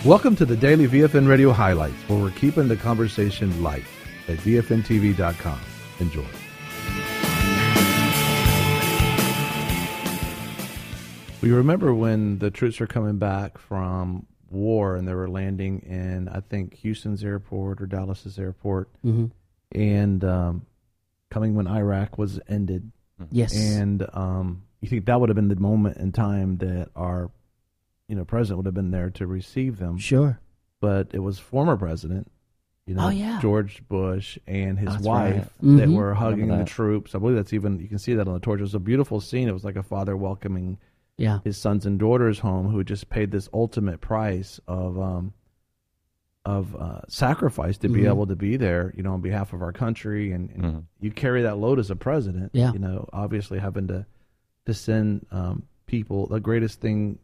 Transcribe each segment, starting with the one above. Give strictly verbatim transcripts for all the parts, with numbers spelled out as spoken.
Welcome to the Daily V F N Radio Highlights, where we're keeping the conversation light at V F N T V dot com. Enjoy. We remember when the troops were coming back from war and they were landing in, I think, Houston's airport or Dallas's airport, mm-hmm. and um, coming when Iraq was ended. Yes. And um, you think that would have been the moment in time that our, you know, president would have been there to receive them. Sure. But it was former president, you know, oh, yeah. George Bush and his That's wife right. that Mm-hmm. were hugging the that. troops. I believe that's even, you can see that on the torch. It was a beautiful scene. It was like a father welcoming Yeah. his sons and daughters home, who just paid this ultimate price of um, of uh, sacrifice to be Mhm. able to be there, you know, on behalf of our country. And, and Mhm. you carry that load as a president, Yeah. you know, obviously having to, to send um, people, the greatest thing,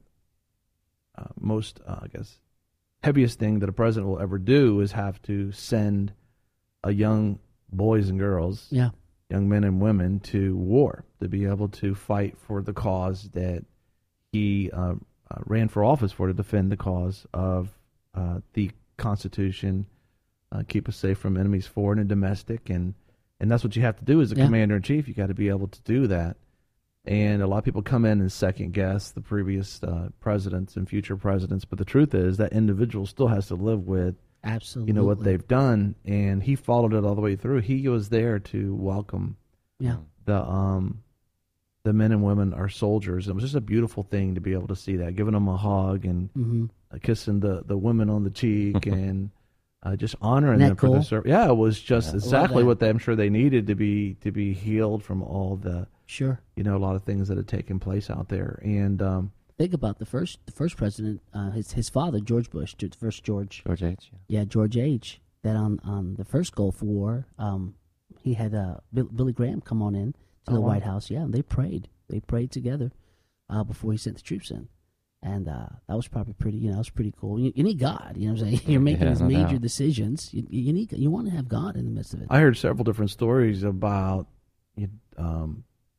uh, most, uh, I guess, heaviest thing that a president will ever do is have to send a young boys and girls, Yeah. young men and women, to war, to be able to fight for the cause that he uh, uh, ran for office for, to defend the cause of uh, the Constitution, uh, keep us safe from enemies foreign and domestic, and and that's what you have to do as a Yeah. commander in chief. You got to be able to do that. And a lot of people come in and second guess the previous uh, presidents and future presidents, but the truth is that individual still has to live with, Absolutely. you know, what they've done, and he followed it all the way through. He was there to welcome Yeah. the um the men and women, our soldiers. It was just a beautiful thing to be able to see that, giving them a hug and Mm-hmm. uh, kissing the, the women on the cheek and uh, just honoring Isn't them that for their cool? service. Yeah, it was just Yeah. Love exactly that. what they, I'm sure they needed to be to be healed from all the, Sure. you know, a lot of things that had taken place out there. And um, Think about the first the first president, uh, his his father, George Bush, the first George. George H. Yeah. Yeah, George H. That on, on the first Gulf War, um, he had uh, Bill, Billy Graham come on in to Oh, the wow. White House. Yeah, and they prayed. They prayed together uh, before he sent the troops in. And uh, that was probably pretty, you know, that was pretty cool. You, you need God, you know what I'm saying? You're making Yeah, these no major doubt. decisions. You, you need, you want to have God in the midst of it. I heard several different stories about you um,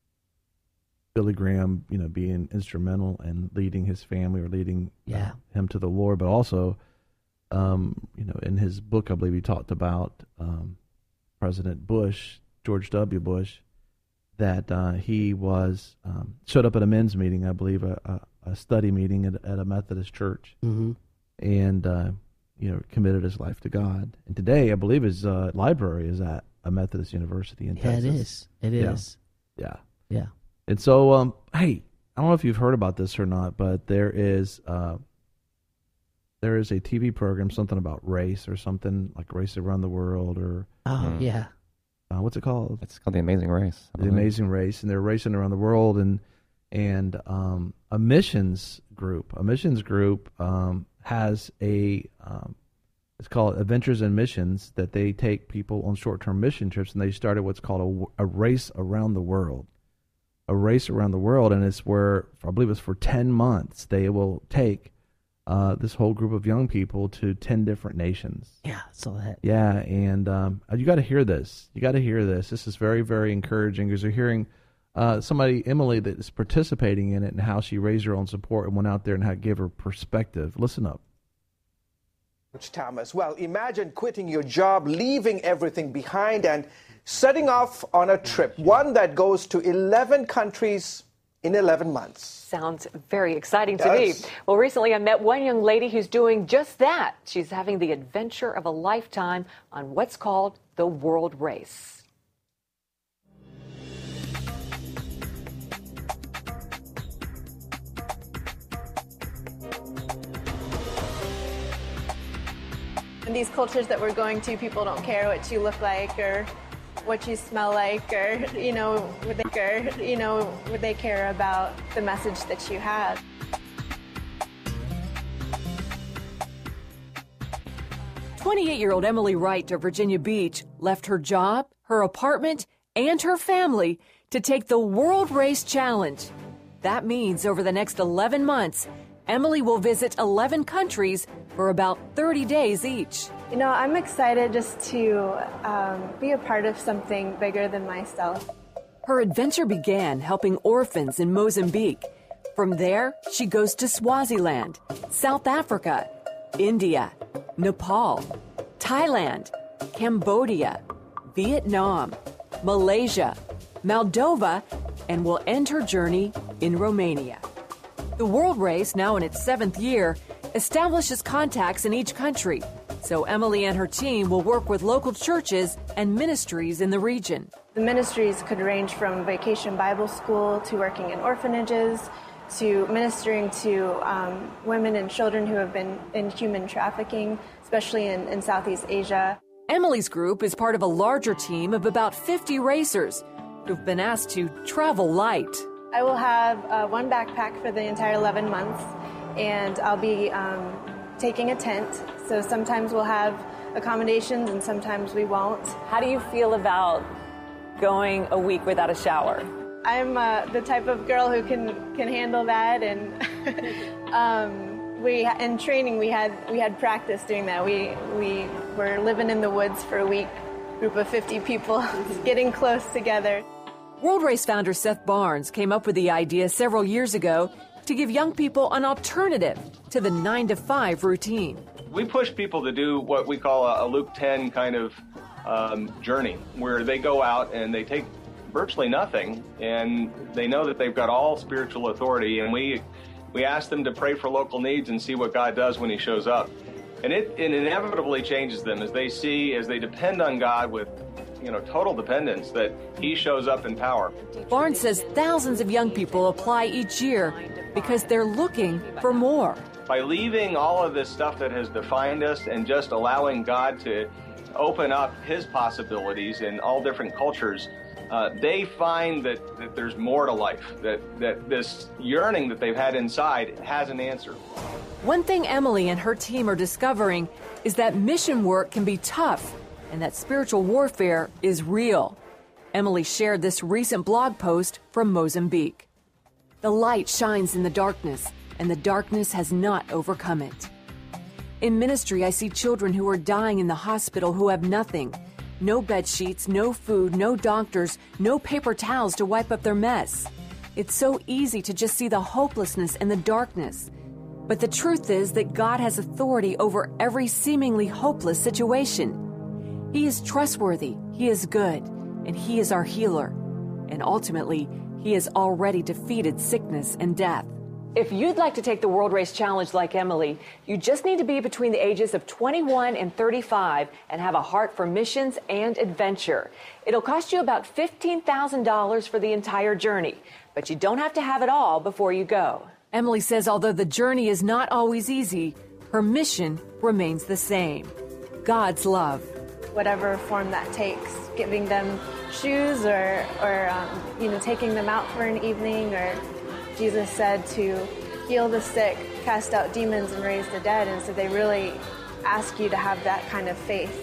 Billy Graham, you know, being instrumental in leading his family or leading uh, Yeah. him to the Lord, but also, um, you know, in his book, I believe he talked about um, President Bush, George W. Bush, that uh, he was um, showed up at a men's meeting, I believe, a, a, a study meeting at, at a Methodist church, Mm-hmm. and uh, you know, committed his life to God. And today, I believe his uh, library is at a Methodist university in Yeah, Texas. it is. It Yeah. is. Yeah. Yeah. And so, um, hey, I don't know if you've heard about this or not, but there is uh, there is a T V program, something about race or something like Race Around the World, or Oh, Mm. yeah. uh, what's it called? It's called The Amazing Race. I The believe. Amazing Race, and they're racing around the world, and and um, a missions group, a missions group um, has a um, it's called Adventures in Missions, that they take people on short-term mission trips, and they started what's called a, a race around the world, a race around the world, and it's where I believe it's for ten months they will take uh, this whole group of young people to ten different nations. Yeah, so that. Yeah, and um, you got to hear this. You got to hear this. This is very, very encouraging, because you're hearing uh, somebody, Emily, that is participating in it, and how she raised her own support and went out there and how it gave her perspective. Listen up. Coach Thomas, well, imagine quitting your job, leaving everything behind, and setting off on a trip, one that goes to eleven countries in eleven months. Sounds very exciting to Does. me. Well, recently I met one young lady who's doing just that. She's having the adventure of a lifetime on what's called the World Race. In these cultures that we're going to, people don't care what you look like or what you smell like, or you know, would they care, you know, would they care about the message that you have? twenty-eight-year-old Emily Wright of Virginia Beach left her job, her apartment, and her family to take the World Race Challenge. That means over the next eleven months, Emily will visit eleven countries for about thirty days each. You know, I'm excited just to um, be a part of something bigger than myself. Her adventure began helping orphans in Mozambique. From there, she goes to Swaziland, South Africa, India, Nepal, Thailand, Cambodia, Vietnam, Malaysia, Moldova, and will end her journey in Romania. The World Race, now in its seventh year, establishes contacts in each country, so Emily and her team will work with local churches and ministries in the region. The ministries could range from Vacation Bible School to working in orphanages to ministering to um, women and children who have been in human trafficking, especially in, in Southeast Asia. Emily's group is part of a larger team of about fifty racers who've been asked to travel light. I will have uh, one backpack for the entire eleven months, and I'll be um, taking a tent. So sometimes we'll have accommodations and sometimes we won't. How do you feel about going a week without a shower? I'm uh, the type of girl who can, can handle that, and um, we in training we had we had practice doing that. We we were living in the woods for a week, group of fifty people, getting close together. World Race founder Seth Barnes came up with the idea several years ago to give young people an alternative to the nine to five routine. We push people to do what we call a, a Luke ten kind of um, journey, where they go out and they take virtually nothing, and they know that they've got all spiritual authority, and we we ask them to pray for local needs and see what God does when he shows up. And it, it inevitably changes them as they see, as they depend on God with, you know, total dependence, that he shows up in power. Barnes says thousands of young people apply each year because they're looking for more. By leaving all of this stuff that has defined us and just allowing God to open up his possibilities in all different cultures, uh, they find that, that there's more to life, that, that this yearning that they've had inside has an answer. One thing Emily and her team are discovering is that mission work can be tough and that spiritual warfare is real. Emily shared this recent blog post from Mozambique. The light shines in the darkness, and the darkness has not overcome it. In ministry, I see children who are dying in the hospital who have nothing. No bed sheets, no food, no doctors, no paper towels to wipe up their mess. It's so easy to just see the hopelessness and the darkness. But the truth is that God has authority over every seemingly hopeless situation. He is trustworthy, he is good, and he is our healer. And ultimately, he has already defeated sickness and death. If you'd like to take the World Race Challenge like Emily, you just need to be between the ages of twenty-one and thirty-five and have a heart for missions and adventure. It'll cost you about fifteen thousand dollars for the entire journey, but you don't have to have it all before you go. Emily says although the journey is not always easy, her mission remains the same. God's love. Whatever form that takes, giving them shoes or, or um, you know, taking them out for an evening, or Jesus said to heal the sick, cast out demons, and raise the dead. And so they really ask you to have that kind of faith.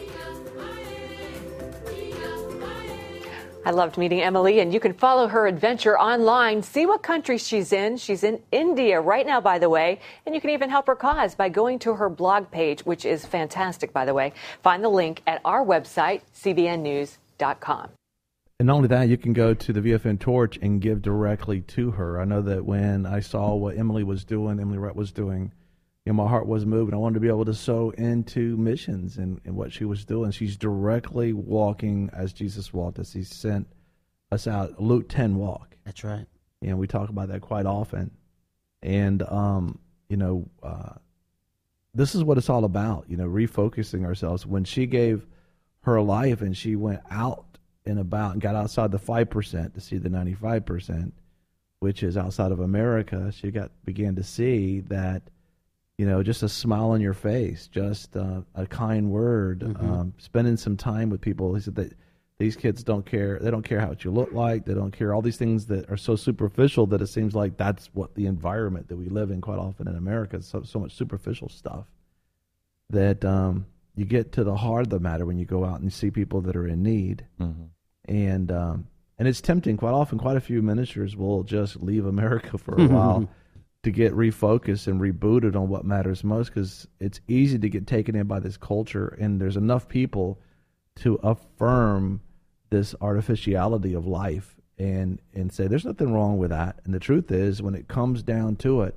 I loved meeting Emily, and you can follow her adventure online. See what country she's in. She's in India right now, by the way, and you can even help her cause by going to her blog page, which is fantastic, by the way. Find the link at our website, c b n news dot com. And not only that, you can go to the V F N Torch and give directly to her. I know that when I saw what Emily was doing, Emily Rett was doing, you know, my heart was moved. I wanted to be able to sow into missions and, and what she was doing. She's directly walking as Jesus walked, as he sent us out. Luke ten walk. That's right. And we talk about that quite often. And, um, you know, uh, this is what it's all about, you know, refocusing ourselves. When she gave her life and she went out and about and got outside the five percent to see the ninety-five percent, which is outside of America, she got began to see that, you know, just a smile on your face, just uh, a kind word, mm-hmm. um, spending some time with people. He said that these kids don't care. They don't care how you look like. They don't care all these things that are so superficial that it seems like that's what the environment that we live in quite often in America. So, so much superficial stuff that um, you get to the heart of the matter when you go out and see people that are in need. Mm-hmm. And um, and it's tempting. Quite often, quite a few ministers will just leave America for a while to get refocused and rebooted on what matters most, because it's easy to get taken in by this culture, and there's enough people to affirm this artificiality of life and, and say there's nothing wrong with that. And the truth is, when it comes down to it,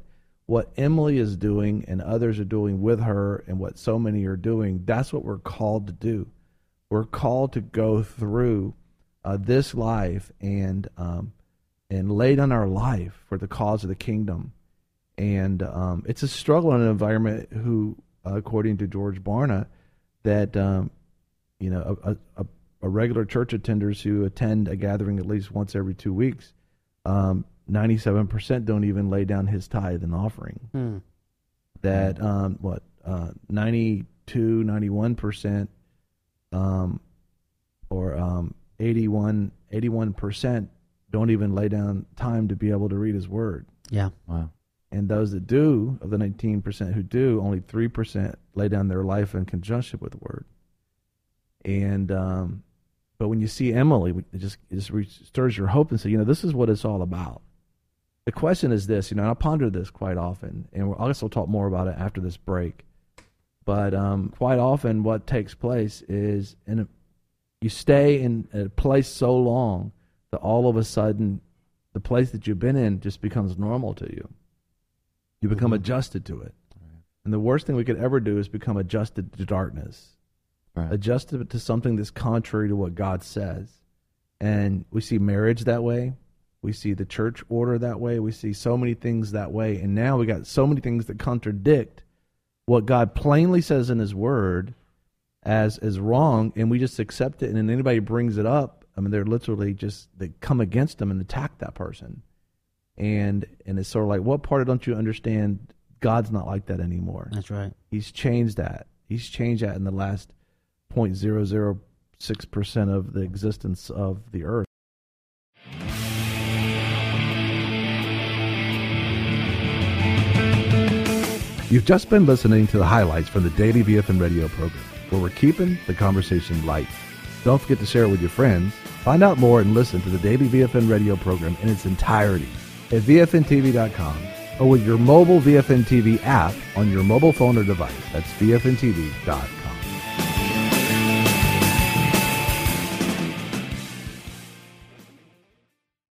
what Emily is doing and others are doing with her and what so many are doing, that's what we're called to do. We're called to go through uh, this life and um, and lay down our life for the cause of the kingdom. And um, it's a struggle in an environment who, uh, according to George Barna, that um, you know a, a, a regular church attenders who attend a gathering at least once every two weeks, um, ninety-seven percent don't even lay down his tithe and offering. Hmm. That um, what uh, ninety-two, ninety-one percent um, or um, eighty-one, eighty-one percent don't even lay down time to be able to read his word. Yeah. Wow. And those that do, of the nineteen percent who do, only three percent lay down their life in conjunction with the word. And um, but when you see Emily, it just it just stirs your hope and say, you know, this is what it's all about. The question is this, you know, and I ponder this quite often, and I guess we'll talk more about it after this break. But um, quite often, what takes place is, in a, you stay in a place so long that all of a sudden, the place that you've been in just becomes normal to you. You become mm-hmm. adjusted to it. Right. And the worst thing we could ever do is become adjusted to darkness. Right. Adjusted to something that's contrary to what God says. And we see marriage that way. We see the church order that way. We see so many things that way. And now we got so many things that contradict what God plainly says in his word as, as wrong, and we just accept it. And then anybody brings it up, I mean, they're literally just, they come against them and attack that person. And and it's sort of like, what part of don't you understand? God's not like that anymore. That's right. He's changed that. He's changed that in the last zero point zero zero six percent of the existence of the earth. You've just been listening to the highlights from the Daily V F N Radio program, where we're keeping the conversation light. Don't forget to share it with your friends. Find out more and listen to the Daily V F N Radio program in its entirety at V F N T V dot com or with your mobile V F N T V app on your mobile phone or device. That's V F N T V dot com.